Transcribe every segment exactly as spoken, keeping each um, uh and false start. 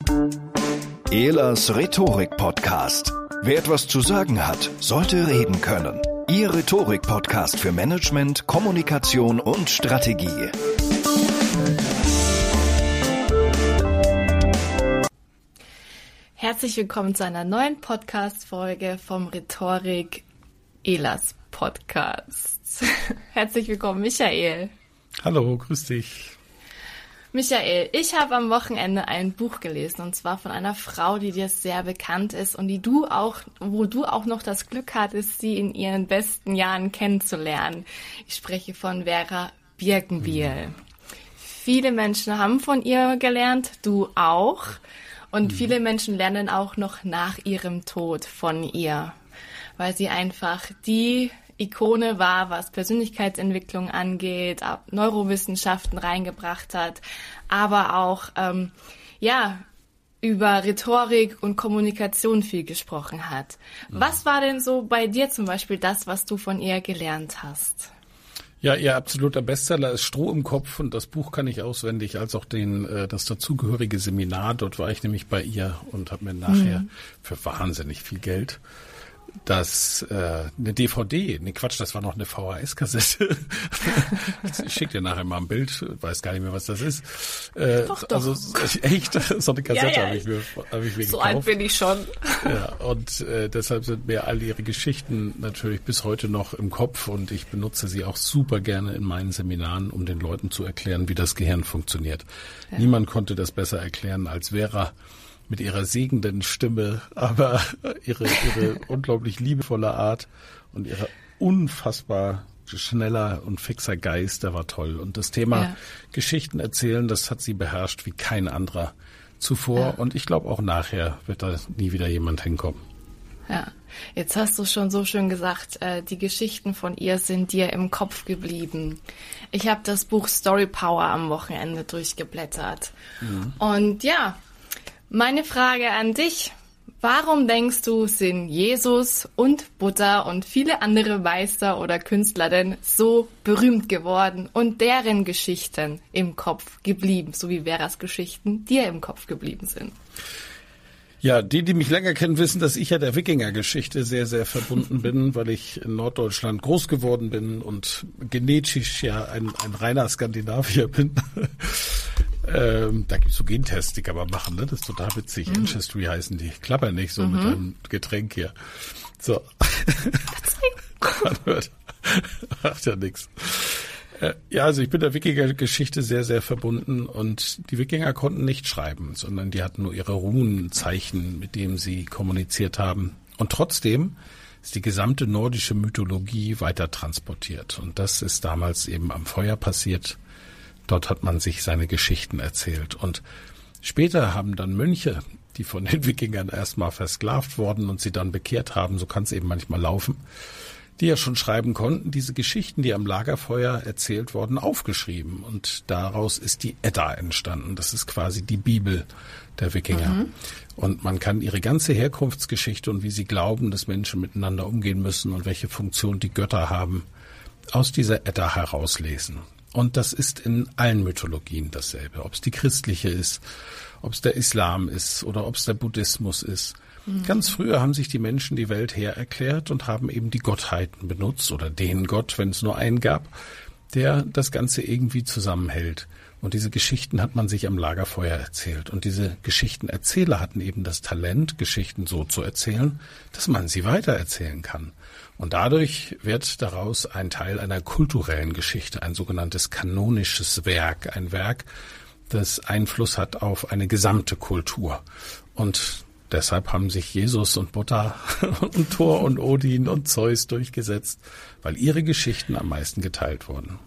Ehlers Rhetorik-Podcast. Wer etwas zu sagen hat, sollte reden können. Ihr Rhetorik-Podcast für Management, Kommunikation und Strategie. Herzlich willkommen zu einer neuen Podcast-Folge vom Rhetorik Ehlers Podcast. Herzlich willkommen, Michael. Hallo, grüß dich. Michael, ich habe am Wochenende ein Buch gelesen, und zwar von einer Frau, die dir sehr bekannt ist und die du auch, wo du auch noch das Glück hattest, sie in ihren besten Jahren kennenzulernen. Ich spreche von Vera Birkenbiel. Mhm. Viele Menschen haben von ihr gelernt, du auch. Und mhm. viele Menschen lernen auch noch nach ihrem Tod von ihr, weil sie einfach die Ikone war, was Persönlichkeitsentwicklung angeht, Neurowissenschaften reingebracht hat, aber auch ähm, ja über Rhetorik und Kommunikation viel gesprochen hat. Mhm. Was war denn so bei dir zum Beispiel das, was du von ihr gelernt hast? Ja, ihr absoluter Bestseller ist Stroh im Kopf, und das Buch kann ich auswendig, als auch den äh, das dazugehörige Seminar. Dort war ich nämlich bei ihr und habe mir nachher mhm. für wahnsinnig viel Geld das äh, eine D V D, nee Quatsch, das war noch eine V H S-Kassette. Ich schicke dir nachher mal ein Bild, weiß gar nicht mehr, was das ist. Äh, doch, doch. Also echt, so eine Kassette ja, ja. habe ich mir, hab ich mir so gekauft. alt bin ich schon. Ja, und äh, deshalb sind mir all ihre Geschichten natürlich bis heute noch im Kopf, und ich benutze sie auch super gerne in meinen Seminaren, um den Leuten zu erklären, wie das Gehirn funktioniert. Ja. Niemand konnte das besser erklären als Vera. Mit ihrer segenden Stimme, aber ihre, ihre unglaublich liebevolle Art und ihre unfassbar schneller und fixer Geist, der war toll. Und das Thema ja. Geschichten erzählen, das hat sie beherrscht wie kein anderer zuvor. Ja. Und ich glaube, auch nachher wird da nie wieder jemand hinkommen. Ja, jetzt hast du schon so schön gesagt, äh, die Geschichten von ihr sind dir im Kopf geblieben. Ich habe das Buch Story Power am Wochenende durchgeblättert. Mhm. Und ja, meine Frage an dich: Warum denkst du, sind Jesus und Buddha und viele andere Meister oder Künstler denn so berühmt geworden und deren Geschichten im Kopf geblieben, so wie Veras Geschichten dir im Kopf geblieben sind? Ja, die, die mich länger kennen, wissen, dass ich ja der Wikinger-Geschichte sehr, sehr verbunden bin, weil ich in Norddeutschland groß geworden bin und genetisch ja ein, ein reiner Skandinavier bin. Ähm, da gibt's so Gentests, die kann man machen, ne? Das ist total witzig. Mhm. Ancestry heißen die. Klapper nicht so mhm. mit einem Getränk hier. So. Man hört. Macht ja nichts. Äh, ja, also ich bin der Wikinger-Geschichte sehr, sehr verbunden, und die Wikinger konnten nicht schreiben, sondern die hatten nur ihre Runenzeichen, mit denen sie kommuniziert haben. Und trotzdem ist die gesamte nordische Mythologie weiter transportiert. Und das ist damals eben am Feuer passiert. Dort hat man sich seine Geschichten erzählt. Und später haben dann Mönche, die von den Wikingern erstmal versklavt wurden und sie dann bekehrt haben, so kann es eben manchmal laufen, die ja schon schreiben konnten, diese Geschichten, die am Lagerfeuer erzählt wurden, aufgeschrieben. Und daraus ist die Edda entstanden. Das ist quasi die Bibel der Wikinger. Mhm. Und man kann ihre ganze Herkunftsgeschichte und wie sie glauben, dass Menschen miteinander umgehen müssen und welche Funktion die Götter haben, aus dieser Edda herauslesen. Und das ist in allen Mythologien dasselbe. Ob es die christliche ist, ob es der Islam ist oder ob es der Buddhismus ist. Mhm. Ganz früher haben sich die Menschen die Welt her erklärt und haben eben die Gottheiten benutzt oder den Gott, wenn es nur einen gab, der das Ganze irgendwie zusammenhält. Und diese Geschichten hat man sich am Lagerfeuer erzählt. Und diese Geschichtenerzähler hatten eben das Talent, Geschichten so zu erzählen, dass man sie weitererzählen kann. Und dadurch wird daraus ein Teil einer kulturellen Geschichte, ein sogenanntes kanonisches Werk, ein Werk, das Einfluss hat auf eine gesamte Kultur. Und deshalb haben sich Jesus und Buddha und Thor und Odin und Zeus durchgesetzt, weil ihre Geschichten am meisten geteilt wurden.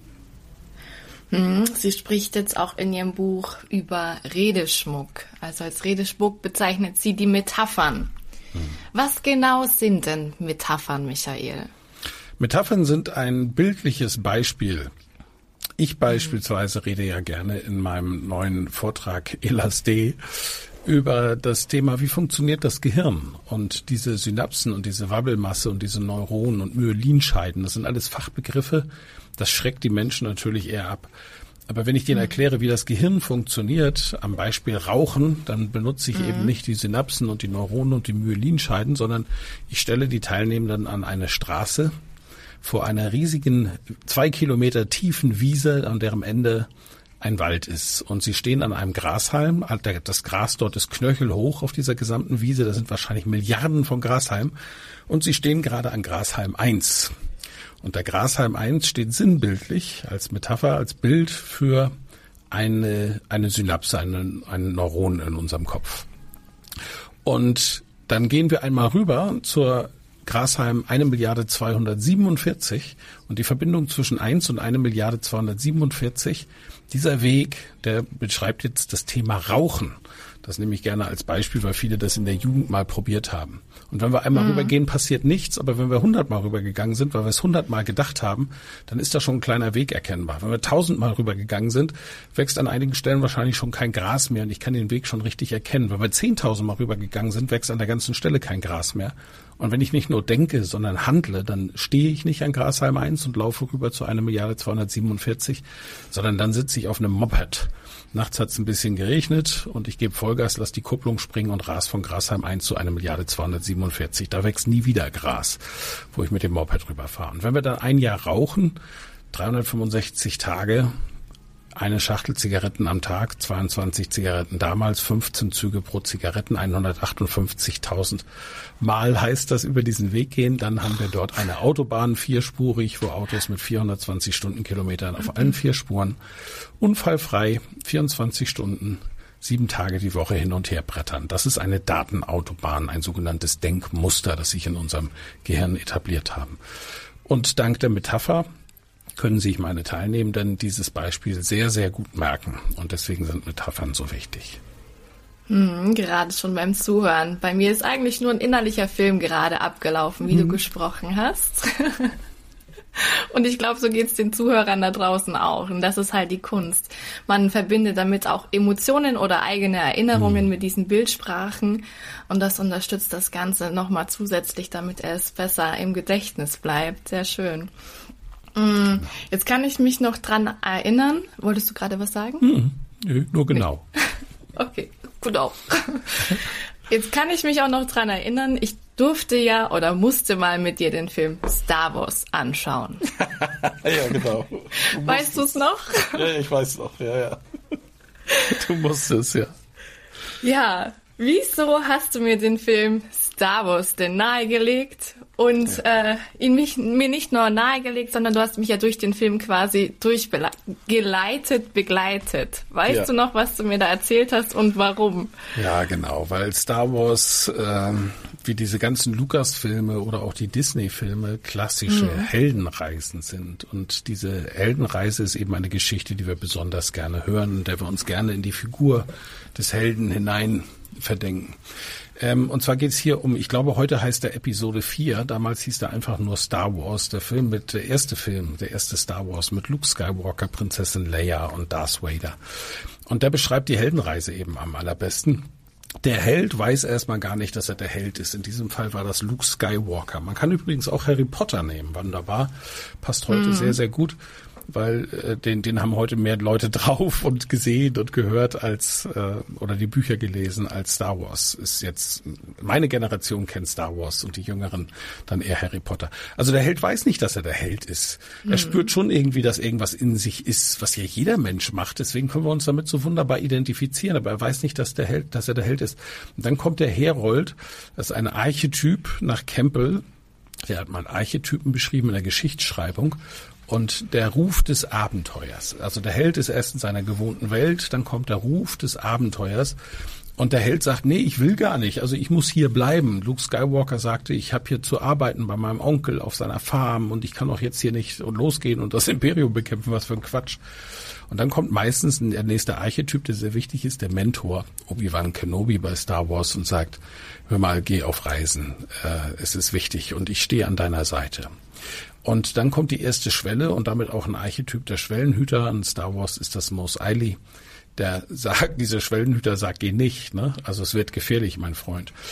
Sie spricht jetzt auch in ihrem Buch über Redeschmuck. Also als Redeschmuck bezeichnet sie die Metaphern. Was genau sind denn Metaphern, Michael? Metaphern sind ein bildliches Beispiel. Ich beispielsweise rede ja gerne in meinem neuen Vortrag L S D über das Thema, wie funktioniert das Gehirn, und diese Synapsen und diese Wabbelmasse und diese Neuronen und Myelinscheiden, das sind alles Fachbegriffe. Das schreckt die Menschen natürlich eher ab. Aber wenn ich denen erkläre, wie das Gehirn funktioniert, am Beispiel Rauchen, dann benutze ich mhm. eben nicht die Synapsen und die Neuronen und die Myelinscheiden, sondern ich stelle die Teilnehmenden an eine Straße vor einer riesigen, zwei Kilometer tiefen Wiese, an deren Ende ein Wald ist. Und sie stehen an einem Grashalm. Das Gras dort ist knöchelhoch auf dieser gesamten Wiese. Da sind wahrscheinlich Milliarden von Grashalmen. Und sie stehen gerade an Grashalm eins. Und der Grashalm eins steht sinnbildlich als Metapher, als Bild für eine, eine Synapse, eine, ein Neuron in unserem Kopf. Und dann gehen wir einmal rüber zur Grashalm eine Milliarde zweihundertsiebenundvierzig und die Verbindung zwischen eins und eine Milliarde zweihundertsiebenundvierzig, dieser Weg, der beschreibt jetzt das Thema Rauchen. Das nehme ich gerne als Beispiel, weil viele das in der Jugend mal probiert haben. Und wenn wir einmal mhm. rübergehen, passiert nichts. Aber wenn wir hundertmal rübergegangen sind, weil wir es hundertmal gedacht haben, dann ist da schon ein kleiner Weg erkennbar. Wenn wir tausendmal rübergegangen sind, wächst an einigen Stellen wahrscheinlich schon kein Gras mehr und ich kann den Weg schon richtig erkennen. Wenn wir zehntausendmal rübergegangen sind, wächst an der ganzen Stelle kein Gras mehr. Und wenn ich nicht nur denke, sondern handle, dann stehe ich nicht an Grashalm eins und laufe rüber zu einer Milliarde zweihundertsiebenundvierzig, sondern dann sitze ich auf einem Moped. Nachts hat es ein bisschen geregnet und ich gebe Vollgas, lass die Kupplung springen und ras von Grashalm eins zu einer Milliarde zweihundertsiebenundvierzig. Da wächst nie wieder Gras, wo ich mit dem Moped rüberfahre. Und wenn wir dann ein Jahr rauchen, dreihundertfünfundsechzig Tage, eine Schachtel Zigaretten am Tag, zweiundzwanzig Zigaretten damals, fünfzehn Züge pro Zigaretten, hundertachtundfünfzigtausend Mal heißt das über diesen Weg gehen. Dann haben wir dort eine Autobahn, vierspurig, wo Autos mit vierhundertzwanzig Stundenkilometern auf allen vier Spuren unfallfrei, vierundzwanzig Stunden, sieben Tage die Woche hin und her brettern. Das ist eine Datenautobahn, ein sogenanntes Denkmuster, das sich in unserem Gehirn etabliert haben. Und dank der Metapher können sich meine Teilnehmenden dieses Beispiel sehr, sehr gut merken. Und deswegen sind Metaphern so wichtig. Hm, gerade schon beim Zuhören. Bei mir ist eigentlich nur ein innerlicher Film gerade abgelaufen, wie hm. du gesprochen hast. Und ich glaube, so geht's den Zuhörern da draußen auch. Und das ist halt die Kunst. Man verbindet damit auch Emotionen oder eigene Erinnerungen hm. mit diesen Bildsprachen. Und das unterstützt das Ganze nochmal zusätzlich, damit es besser im Gedächtnis bleibt. Sehr schön. Jetzt kann ich mich noch dran erinnern. Wolltest du gerade was sagen? Hm, nö, nur genau. Nee. Okay, genau. Jetzt kann ich mich auch noch dran erinnern, ich durfte ja oder musste mal mit dir den Film Star Wars anschauen. Ja, genau. Du weißt du es noch? Ja, ich weiß noch, ja, ja. Du musstest, ja. Ja, wieso hast du mir den Film Star Wars denn nahegelegt? Und ja. äh, ihn mich, mir nicht nur nahegelegt, sondern du hast mich ja durch den Film quasi durchgeleitet, begleitet. Weißt ja. du noch, was du mir da erzählt hast und warum? Ja, genau, weil Star Wars, äh, wie diese ganzen Lucas-Filme oder auch die Disney-Filme, klassische mhm. Heldenreisen sind. Und diese Heldenreise ist eben eine Geschichte, die wir besonders gerne hören, in der wir uns gerne in die Figur des Helden hinein verdenken. Ähm, und zwar geht es hier um, ich glaube, heute heißt der Episode vier, damals hieß der einfach nur Star Wars, der Film mit, der erste Film, der erste Star Wars mit Luke Skywalker, Prinzessin Leia und Darth Vader. Und der beschreibt die Heldenreise eben am allerbesten. Der Held weiß erstmal gar nicht, dass er der Held ist. In diesem Fall war das Luke Skywalker. Man kann übrigens auch Harry Potter nehmen, wunderbar, passt heute mhm. sehr, sehr gut. Weil äh, den den haben heute mehr Leute drauf und gesehen und gehört als äh, oder die Bücher gelesen als Star Wars. Ist jetzt meine Generation kennt Star Wars und die Jüngeren dann eher Harry Potter. Also der Held weiß nicht, dass er der Held ist. Mhm. Er spürt schon irgendwie, dass irgendwas in sich ist, was ja jeder Mensch macht. Deswegen können wir uns damit so wunderbar identifizieren. Aber er weiß nicht, dass der Held, dass er der Held ist. Und dann kommt der Herold, das ist ein Archetyp nach Campbell. Der hat mal Archetypen beschrieben in der Geschichtsschreibung. Und der Ruf des Abenteuers. Also der Held ist erst in seiner gewohnten Welt, dann kommt der Ruf des Abenteuers. Und der Held sagt, nee, ich will gar nicht, also ich muss hier bleiben. Luke Skywalker sagte, ich habe hier zu arbeiten bei meinem Onkel auf seiner Farm und ich kann auch jetzt hier nicht losgehen und das Imperium bekämpfen, was für ein Quatsch. Und dann kommt meistens der nächste Archetyp, der sehr wichtig ist, der Mentor, Obi-Wan Kenobi bei Star Wars und sagt, hör mal, geh auf Reisen, äh, es ist wichtig und ich stehe an deiner Seite. Und dann kommt die erste Schwelle und damit auch ein Archetyp der Schwellenhüter. In Star Wars ist das Mos Eisley. Der sagt, dieser Schwellenhüter sagt, geh nicht, ne? Also es wird gefährlich, mein Freund.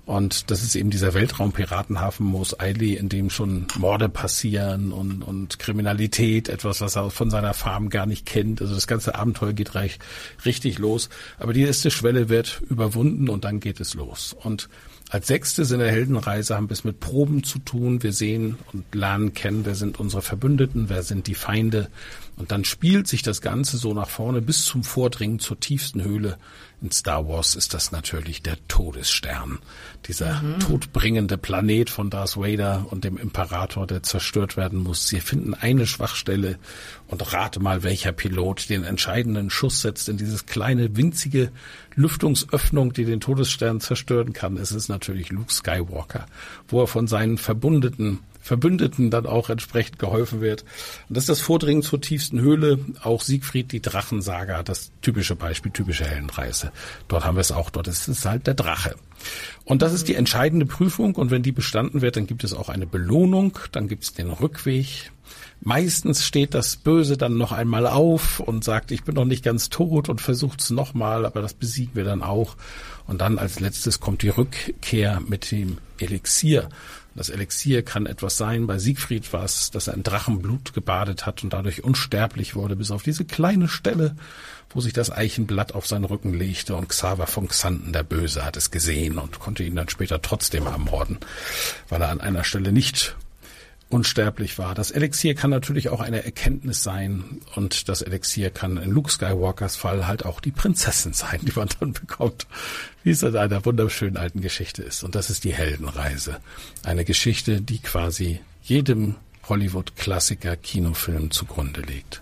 Und das ist eben dieser Weltraumpiratenhafen Mos Eisley, in dem schon Morde passieren und, und Kriminalität, etwas, was er von seiner Farm gar nicht kennt. Also das ganze Abenteuer geht reich, richtig los. Aber die erste Schwelle wird überwunden und dann geht es los. Und als Sechstes in der Heldenreise haben wir es mit Proben zu tun. Wir sehen und lernen kennen, wer sind unsere Verbündeten, wer sind die Feinde. Und dann spielt sich das Ganze so nach vorne bis zum Vordringen zur tiefsten Höhle. In Star Wars ist das natürlich der Todesstern. Dieser mhm. todbringende Planet von Darth Vader und dem Imperator, der zerstört werden muss. Sie finden eine Schwachstelle und rate mal, welcher Pilot den entscheidenden Schuss setzt in dieses kleine, winzige Lüftungsöffnung, die den Todesstern zerstören kann. Es ist natürlich Luke Skywalker, wo er von seinen Verbündeten Verbündeten dann auch entsprechend geholfen wird. Und das ist das Vordringen zur tiefsten Höhle. Auch Siegfried, die Drachensaga, das typische Beispiel, typische Heldenreise. Dort haben wir es auch, dort ist es halt der Drache. Und das ist die entscheidende Prüfung. Und wenn die bestanden wird, dann gibt es auch eine Belohnung, dann gibt es den Rückweg. Meistens steht das Böse dann noch einmal auf und sagt, ich bin noch nicht ganz tot und versucht es nochmal, aber das besiegen wir dann auch. Und dann als letztes kommt die Rückkehr mit dem Elixier. Das Elixier kann etwas sein. Bei Siegfried war es, dass er in Drachenblut gebadet hat und dadurch unsterblich wurde, bis auf diese kleine Stelle, wo sich das Eichenblatt auf seinen Rücken legte. Und Xaver von Xanten, der Böse, hat es gesehen und konnte ihn dann später trotzdem ermorden, weil er an einer Stelle nicht unsterblich war. Das Elixier kann natürlich auch eine Erkenntnis sein und das Elixier kann in Luke Skywalkers Fall halt auch die Prinzessin sein, die man dann bekommt, wie es in einer wunderschönen alten Geschichte ist. Und das ist die Heldenreise. Eine Geschichte, die quasi jedem Hollywood-Klassiker-Kinofilm zugrunde liegt.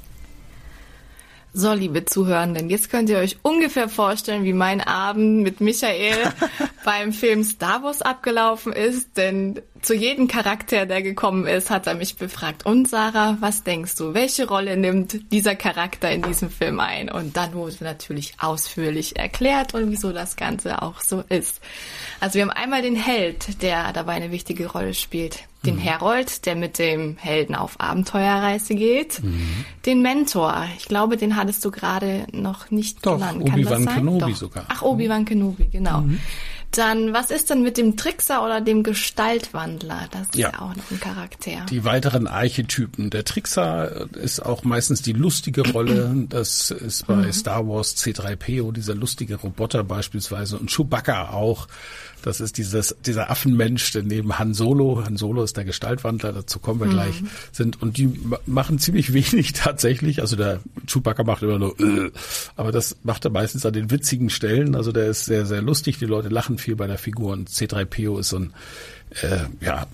So, liebe Zuhörenden, jetzt könnt ihr euch ungefähr vorstellen, wie mein Abend mit Michael beim Film Star Wars abgelaufen ist, denn zu jedem Charakter, der gekommen ist, hat er mich befragt. Und Sarah, was denkst du, welche Rolle nimmt dieser Charakter in diesem Film ein? Und dann wurde natürlich ausführlich erklärt und wieso das Ganze auch so ist. Also wir haben einmal den Held, der dabei eine wichtige Rolle spielt. Den mhm. Herold, der mit dem Helden auf Abenteuerreise geht. Mhm. Den Mentor, ich glaube, den hattest du gerade noch nicht Doch, genannt. Kann Obi-Wan Kenobi Doch. sogar. Ach, Obi-Wan Kenobi, genau. Mhm. Dann, was ist denn mit dem Trickser oder dem Gestaltwandler? Das ist ja, ja auch noch ein Charakter. Die weiteren Archetypen. Der Trickser ist auch meistens die lustige Rolle. Das ist bei mhm. Star Wars C drei P O, dieser lustige Roboter beispielsweise. Und Chewbacca auch. Das ist dieses, dieser Affenmensch, der neben Han Solo, Han Solo ist der Gestaltwandler, dazu kommen wir mhm. gleich, sind, und die machen ziemlich wenig tatsächlich, also der Chewbacca macht immer nur, äh, aber das macht er meistens an den witzigen Stellen, also der ist sehr, sehr lustig, die Leute lachen viel bei der Figur und C drei P O ist so ein, äh, ja,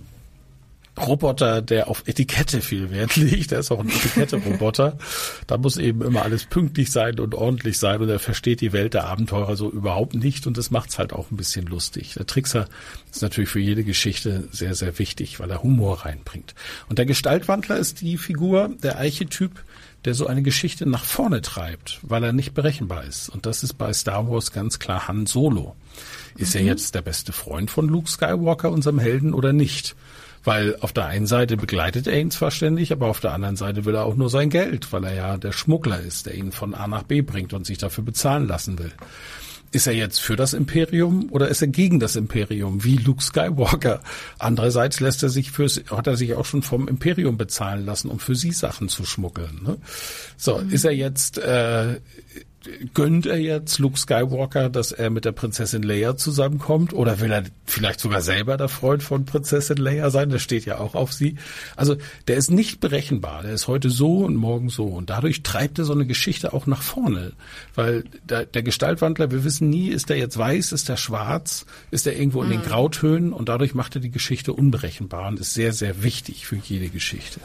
Roboter, der auf Etikette viel Wert legt. Der ist auch ein Etikette-Roboter. Da muss eben immer alles pünktlich sein und ordentlich sein und er versteht die Welt der Abenteurer so überhaupt nicht und das macht's halt auch ein bisschen lustig. Der Trickser ist natürlich für jede Geschichte sehr, sehr wichtig, weil er Humor reinbringt. Und der Gestaltwandler ist die Figur, der Archetyp, der so eine Geschichte nach vorne treibt, weil er nicht berechenbar ist. Und das ist bei Star Wars ganz klar Han Solo. Ist mhm. er jetzt der beste Freund von Luke Skywalker, unserem Helden, oder nicht? Weil auf der einen Seite begleitet er ihn zwar ständig, aber auf der anderen Seite will er auch nur sein Geld, weil er ja der Schmuggler ist, der ihn von A nach B bringt und sich dafür bezahlen lassen will. Ist er jetzt für das Imperium oder ist er gegen das Imperium, wie Luke Skywalker? Andererseits lässt er sich fürs, hat er sich auch schon vom Imperium bezahlen lassen, um für sie Sachen zu schmuggeln. Ne? So, mhm. ist er jetzt, äh, gönnt er jetzt Luke Skywalker, dass er mit der Prinzessin Leia zusammenkommt? Oder will er vielleicht sogar selber der Freund von Prinzessin Leia sein? Das steht ja auch auf sie. Also der ist nicht berechenbar. Der ist heute so und morgen so. Und dadurch treibt er so eine Geschichte auch nach vorne. Weil der, der Gestaltwandler, wir wissen nie, ist der jetzt weiß, ist der schwarz, ist er irgendwo in den Grautönen? Und dadurch macht er die Geschichte unberechenbar und ist sehr, sehr wichtig für jede Geschichte.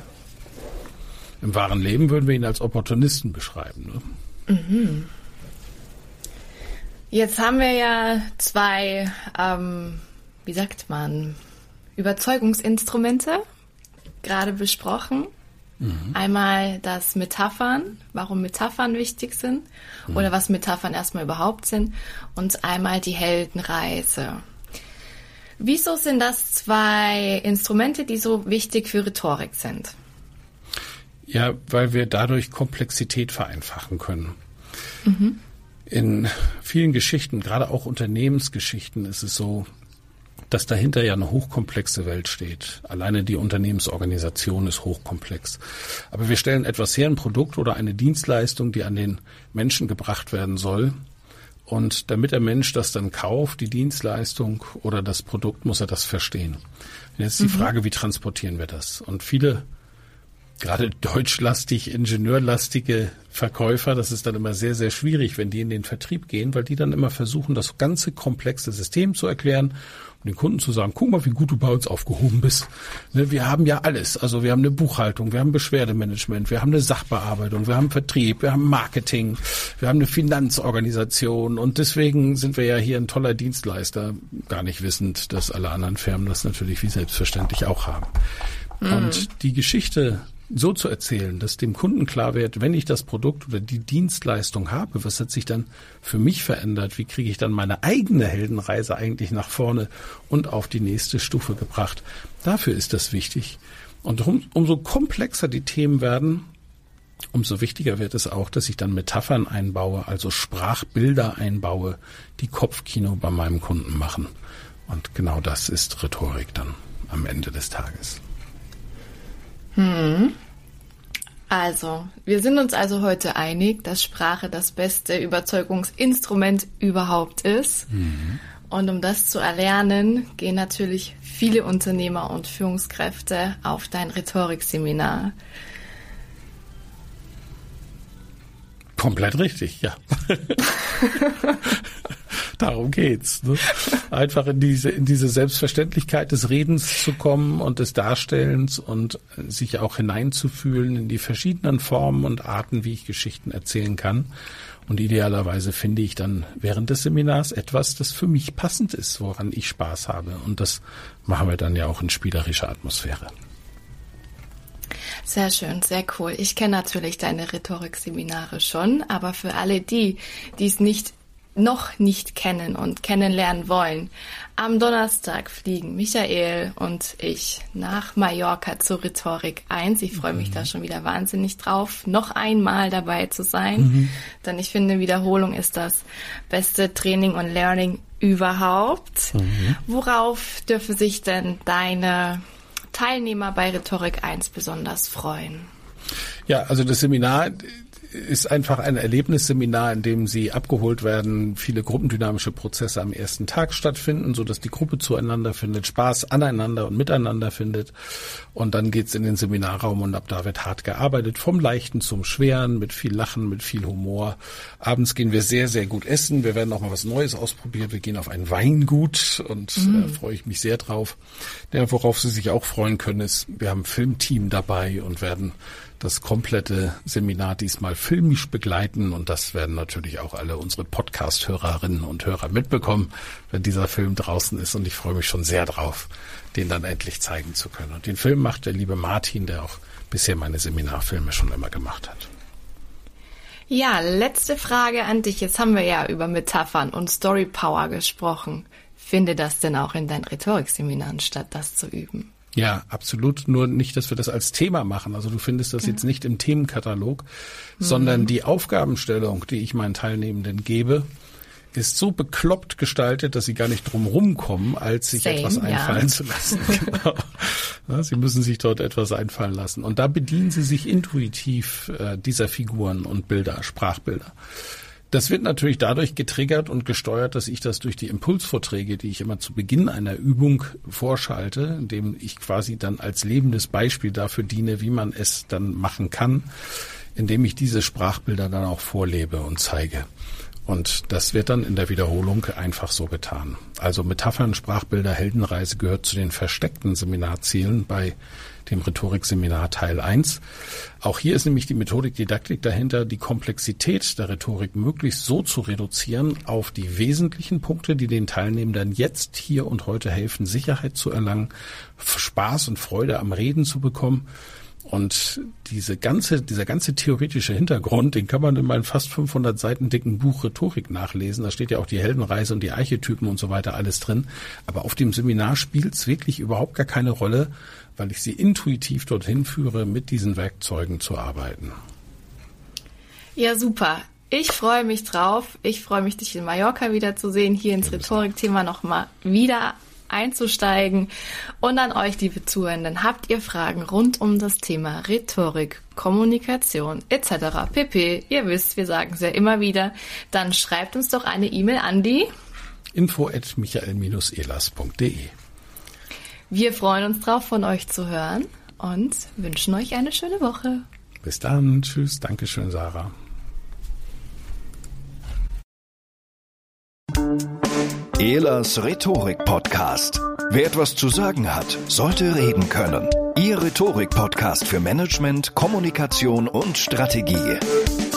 Im wahren Leben würden wir ihn als Opportunisten beschreiben, ne? Mhm. Jetzt haben wir ja zwei, ähm, wie sagt man, Überzeugungsinstrumente gerade besprochen. Mhm. Einmal das Metaphern, warum Metaphern wichtig sind mhm. oder was Metaphern erstmal überhaupt sind, und einmal die Heldenreise. Wieso sind das zwei Instrumente, die so wichtig für Rhetorik sind? Ja, weil wir dadurch Komplexität vereinfachen können. Mhm. In vielen Geschichten, gerade auch Unternehmensgeschichten, ist es so, dass dahinter ja eine hochkomplexe Welt steht. Alleine die Unternehmensorganisation ist hochkomplex. Aber wir stellen etwas her, ein Produkt oder eine Dienstleistung, die an den Menschen gebracht werden soll. Und damit der Mensch das dann kauft, die Dienstleistung oder das Produkt, muss er das verstehen. Jetzt ist die Frage, wie transportieren wir das? Und viele, gerade deutschlastig, ingenieurlastige Verkäufer, das ist dann immer sehr, sehr schwierig, wenn die in den Vertrieb gehen, weil die dann immer versuchen, das ganze komplexe System zu erklären und den Kunden zu sagen, guck mal, wie gut du bei uns aufgehoben bist. Ne, wir haben ja alles. Also wir haben eine Buchhaltung, wir haben Beschwerdemanagement, wir haben eine Sachbearbeitung, wir haben Vertrieb, wir haben Marketing, wir haben eine Finanzorganisation und deswegen sind wir ja hier ein toller Dienstleister, gar nicht wissend, dass alle anderen Firmen das natürlich wie selbstverständlich auch haben. Mhm. Und die Geschichte so zu erzählen, dass dem Kunden klar wird, wenn ich das Produkt oder die Dienstleistung habe, was hat sich dann für mich verändert? Wie kriege ich dann meine eigene Heldenreise eigentlich nach vorne und auf die nächste Stufe gebracht? Dafür ist das wichtig. Und um, umso komplexer die Themen werden, umso wichtiger wird es auch, dass ich dann Metaphern einbaue, also Sprachbilder einbaue, die Kopfkino bei meinem Kunden machen. Und genau das ist Rhetorik dann am Ende des Tages. Hm. Also, wir sind uns also heute einig, dass Sprache das beste Überzeugungsinstrument überhaupt ist. Mhm. Und um das zu erlernen, gehen natürlich viele Unternehmer und Führungskräfte auf dein Rhetorikseminar. Komplett richtig, ja. Darum geht's. Ne? Einfach in diese in diese Selbstverständlichkeit des Redens zu kommen und des Darstellens und sich auch hineinzufühlen in die verschiedenen Formen und Arten, wie ich Geschichten erzählen kann. Und idealerweise finde ich dann während des Seminars etwas, das für mich passend ist, woran ich Spaß habe. Und das machen wir dann ja auch in spielerischer Atmosphäre. Sehr schön, sehr cool. Ich kenne natürlich deine Rhetorikseminare schon, aber für alle die, die es nicht noch nicht kennen und kennenlernen wollen, am Donnerstag fliegen Michael und ich nach Mallorca zur Rhetorik eins. Ich freue mich mhm. da schon wieder wahnsinnig drauf, noch einmal dabei zu sein, mhm. denn ich finde, Wiederholung ist das beste Training und Learning überhaupt. Mhm. Worauf dürfen sich denn deine Teilnehmer bei Rhetorik eins besonders freuen? Ja, also das Seminar ist einfach ein Erlebnisseminar, in dem sie abgeholt werden, viele gruppendynamische Prozesse am ersten Tag stattfinden, so dass die Gruppe zueinander findet, Spaß aneinander und miteinander findet. Und dann geht's in den Seminarraum und ab da wird hart gearbeitet, vom Leichten zum Schweren, mit viel Lachen, mit viel Humor. Abends gehen wir sehr, sehr gut essen. Wir werden auch mal was Neues ausprobieren. Wir gehen auf ein Weingut und mhm. äh, freue ich mich sehr drauf. Ja, worauf Sie sich auch freuen können, ist, wir haben ein Filmteam dabei und werden das komplette Seminar diesmal filmisch begleiten und das werden natürlich auch alle unsere Podcast-Hörerinnen und Hörer mitbekommen, wenn dieser Film draußen ist und ich freue mich schon sehr drauf, den dann endlich zeigen zu können. Und den Film macht der liebe Martin, der auch bisher meine Seminarfilme schon immer gemacht hat. Ja, letzte Frage an dich. Jetzt haben wir ja über Metaphern und Story Power gesprochen. Finde das denn auch in deinen Rhetorikseminaren statt, das zu üben? Ja, absolut. Nur nicht, dass wir das als Thema machen. Also du findest das ja. jetzt nicht im Themenkatalog, mhm. sondern die Aufgabenstellung, die ich meinen Teilnehmenden gebe, ist so bekloppt gestaltet, dass sie gar nicht drum rumkommen, als sich Same, etwas einfallen ja. zu lassen. Genau. Ja, sie müssen sich dort etwas einfallen lassen. Und da bedienen sie sich intuitiv äh, dieser Figuren und Bilder, Sprachbilder. Das wird natürlich dadurch getriggert und gesteuert, dass ich das durch die Impulsvorträge, die ich immer zu Beginn einer Übung vorschalte, indem ich quasi dann als lebendes Beispiel dafür diene, wie man es dann machen kann, indem ich diese Sprachbilder dann auch vorlebe und zeige. Und das wird dann in der Wiederholung einfach so getan. Also Metaphern, Sprachbilder, Heldenreise gehört zu den versteckten Seminarzielen bei dem Rhetorikseminar Teil eins. Auch hier ist nämlich die Methodik-Didaktik dahinter, die Komplexität der Rhetorik möglichst so zu reduzieren auf die wesentlichen Punkte, die den Teilnehmern jetzt, hier und heute helfen, Sicherheit zu erlangen, Spaß und Freude am Reden zu bekommen. Und diese ganze, dieser ganze theoretische Hintergrund, den kann man in meinem fast fünfhundert Seiten dicken Buch Rhetorik nachlesen. Da steht ja auch die Heldenreise und die Archetypen und so weiter alles drin. Aber auf dem Seminar spielt es wirklich überhaupt gar keine Rolle, weil ich sie intuitiv dorthin führe, mit diesen Werkzeugen zu arbeiten. Ja, super. Ich freue mich drauf. Ich freue mich, dich in Mallorca wiederzusehen, hier ins Rhetorikthema nochmal wieder einzusteigen. Und an euch, liebe Zuhörenden, habt ihr Fragen rund um das Thema Rhetorik, Kommunikation et cetera pp. Ihr wisst, wir sagen es ja immer wieder. Dann schreibt uns doch eine E-Mail an die info at michael Bindestrich ehlers punkt de. Wir freuen uns drauf, von euch zu hören und wünschen euch eine schöne Woche. Bis dann. Tschüss. Dankeschön, Sarah. Ehlers Rhetorik-Podcast. Wer etwas zu sagen hat, sollte reden können. Ihr Rhetorik-Podcast für Management, Kommunikation und Strategie.